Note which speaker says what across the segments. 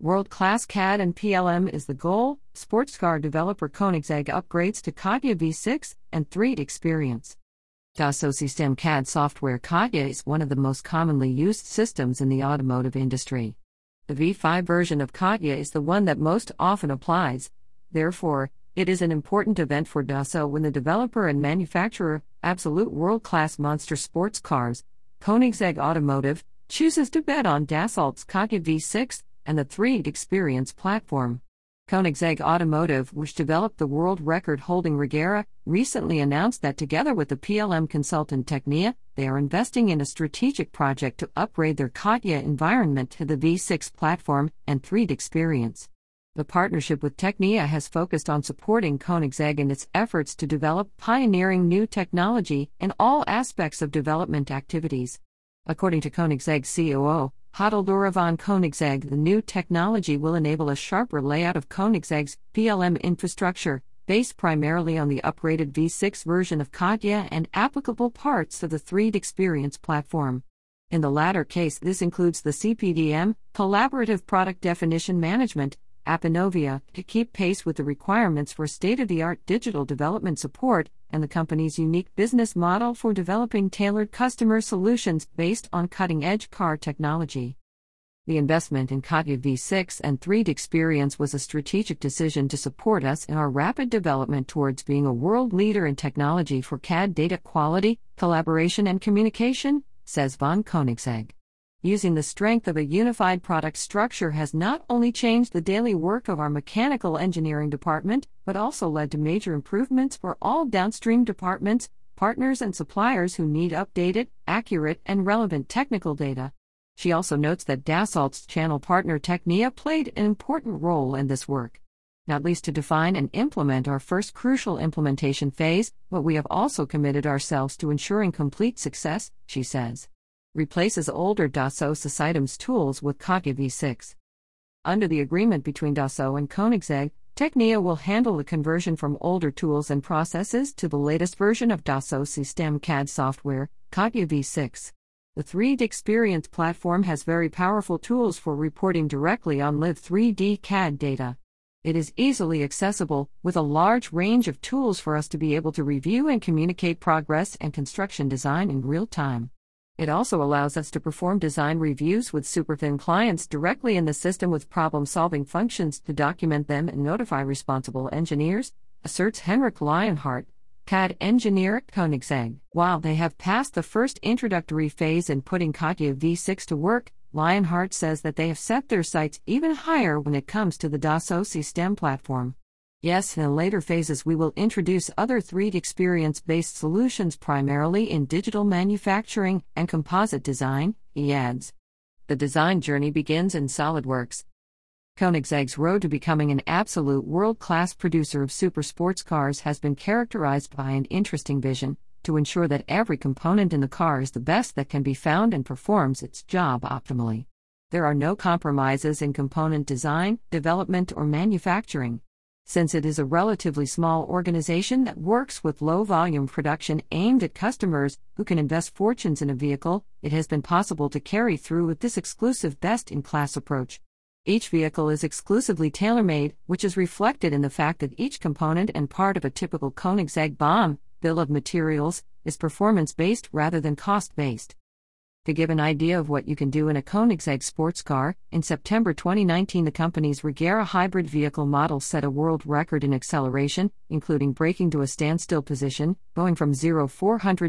Speaker 1: World-class CAD and PLM is the goal. Sports car developer Koenigsegg upgrades to CATIA V6 and 3D experience. Dassault Systèmes CAD software. CATIA is one of the most commonly used systems in the automotive industry. The V5 version of CATIA is the one that most often applies. Therefore, it is an important event for Dassault when the developer and manufacturer, absolute world-class monster sports cars, Koenigsegg Automotive, chooses to bet on Dassault's CATIA V6 and the 3D experience platform. Koenigsegg Automotive, which developed the world record-holding Regera, recently announced that together with the PLM consultant Tecnia, they are investing in a strategic project to upgrade their CATIA environment to the V6 platform and 3D experience. The partnership with Tecnia has focused on supporting Koenigsegg in its efforts to develop pioneering new technology in all aspects of development activities. According to Koenigsegg COO, Hildura van Koenigsegg, the new technology will enable a sharper layout of Koenigsegg's PLM infrastructure, based primarily on the upgraded V6 version of CATIA and applicable parts of the 3D experience platform. In the latter case, this includes the CPDM, Collaborative Product Definition Management, Appinovia, to keep pace with the requirements for state-of-the-art digital development support, and the company's unique business model for developing tailored customer solutions based on cutting-edge car technology. The investment in CATIA V6 and 3D experience was a strategic decision to support us in our rapid development towards being a world leader in technology for CAD data quality, collaboration and communication, says von Koenigsegg. Using the strength of a unified product structure has not only changed the daily work of our mechanical engineering department, but also led to major improvements for all downstream departments, partners and suppliers who need updated, accurate and relevant technical data. She also notes that Dassault's channel partner Tecnia played an important role in this work. Not least to define and implement our first crucial implementation phase, but we have also committed ourselves to ensuring complete success, she says. Replaces older Dassault Systèmes tools with CATIA V6. Under the agreement between Dassault and Koenigsegg, Tecnia will handle the conversion from older tools and processes to the latest version of Dassault Systèmes CAD software, CATIA V6. The 3D experience platform has very powerful tools for reporting directly on live 3D CAD data. It is easily accessible, with a large range of tools for us to be able to review and communicate progress and construction design in real time. It also allows us to perform design reviews with Superfin clients directly in the system with problem-solving functions to document them and notify responsible engineers, asserts Henrik Lionheart, CAD engineer at Koenigsegg. While they have passed the first introductory phase in putting CATIA V6 to work, Lionheart says that they have set their sights even higher when it comes to the Dassault Systèmes platform. Yes, in later phases we will introduce other 3D experience-based solutions primarily in digital manufacturing and composite design, he adds. The design journey begins in SolidWorks. Koenigsegg's road to becoming an absolute world-class producer of super sports cars has been characterized by an interesting vision, to ensure that every component in the car is the best that can be found and performs its job optimally. There are no compromises in component design, development or manufacturing. Since it is a relatively small organization that works with low-volume production aimed at customers who can invest fortunes in a vehicle, it has been possible to carry through with this exclusive best-in-class approach. Each vehicle is exclusively tailor-made, which is reflected in the fact that each component and part of a typical Koenigsegg BOM, bill of materials, is performance-based rather than cost-based. To give an idea of what you can do in a Koenigsegg sports car, in September 2019 the company's Regera hybrid vehicle model set a world record in acceleration, including braking to a standstill position, going from 0-400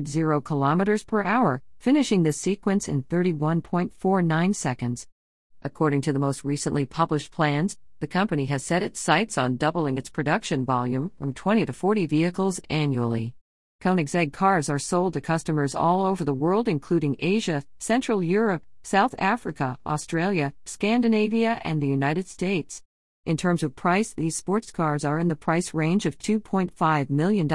Speaker 1: km per hour, finishing this sequence in 31.49 seconds. According to the most recently published plans, the company has set its sights on doubling its production volume from 20 to 40 vehicles annually. Koenigsegg cars are sold to customers all over the world including Asia, Central Europe, South Africa, Australia, Scandinavia and the United States. In terms of price, these sports cars are in the price range of $2.5 million to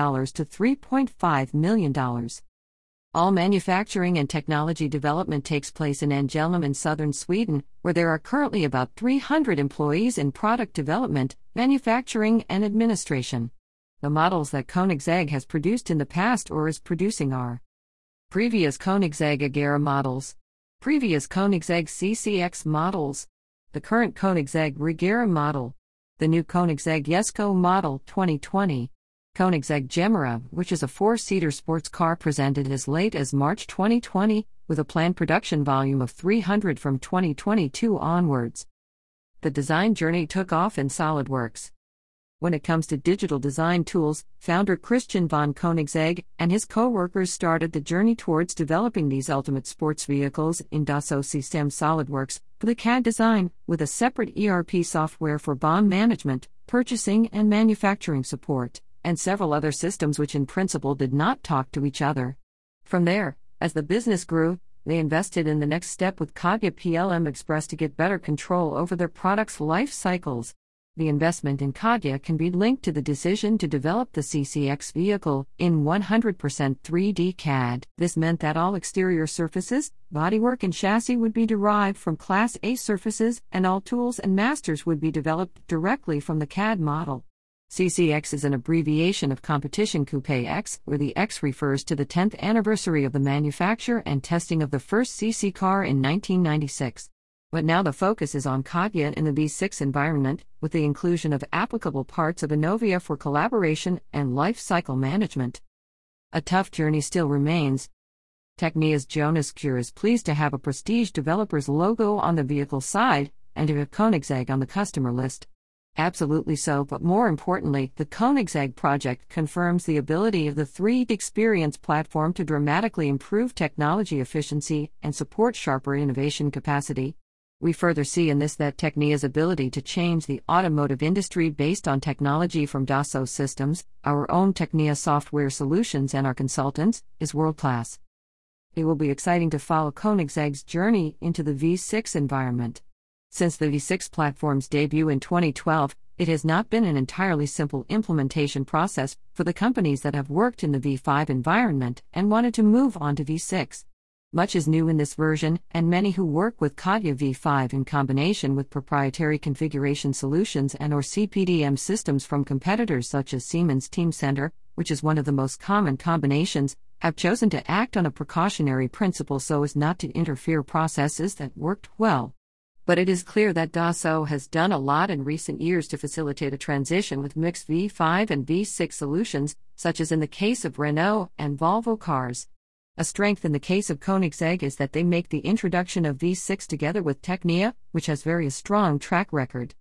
Speaker 1: $3.5 million. All manufacturing and technology development takes place in Ängelholm in southern Sweden, where there are currently about 300 employees in product development, manufacturing and administration. The models that Koenigsegg has produced in the past or is producing are previous Koenigsegg Agera models, previous Koenigsegg CCX models, The current Koenigsegg Regera model. The new Koenigsegg Jesko model 2020. Koenigsegg Gemera, which is a four-seater sports car presented as late as March 2020, with a planned production volume of 300 from 2022 onwards. The design journey took off in SolidWorks. When it comes to digital design tools, founder Christian von Koenigsegg and his co-workers started the journey towards developing these ultimate sports vehicles in Dassault Systèmes SolidWorks for the CAD design, with a separate ERP software for BOM management, purchasing and manufacturing support, and several other systems which in principle did not talk to each other. From there, as the business grew, they invested in the next step with CATIA PLM Express to get better control over their products' life cycles. The investment in CATIA can be linked to the decision to develop the CCX vehicle in 100% 3D CAD. This meant that all exterior surfaces, bodywork and chassis would be derived from Class A surfaces, and all tools and masters would be developed directly from the CAD model. CCX is an abbreviation of Competition Coupe X, where the X refers to the 10th anniversary of the manufacture and testing of the first CC car in 1996. But now the focus is on CATIA in the V6 environment, with the inclusion of applicable parts of Innovia for collaboration and life cycle management. A tough journey still remains. Technia's Jonas Kure is pleased to have a prestige developer's logo on the vehicle side, and to have Koenigsegg on the customer list. Absolutely so, but more importantly, the Koenigsegg project confirms the ability of the 3D Experience platform to dramatically improve technology efficiency and support sharper innovation capacity. We further see in this that Technia's ability to change the automotive industry based on technology from Dassault Systèmes, our own Technia software solutions and our consultants, is world-class. It will be exciting to follow Koenigsegg's journey into the V6 environment. Since the V6 platform's debut in 2012, it has not been an entirely simple implementation process for the companies that have worked in the V5 environment and wanted to move on to V6. Much is new in this version, and many who work with CATIA V5 in combination with proprietary configuration solutions and/or CPDM systems from competitors such as Siemens Teamcenter, which is one of the most common combinations, have chosen to act on a precautionary principle so as not to interfere processes that worked well. But it is clear that Dassault has done a lot in recent years to facilitate a transition with mixed V5 and V6 solutions, such as in the case of Renault and Volvo cars. A strength in the case of Koenigsegg is that they make the introduction of V6 together with Technia, which has very strong track record.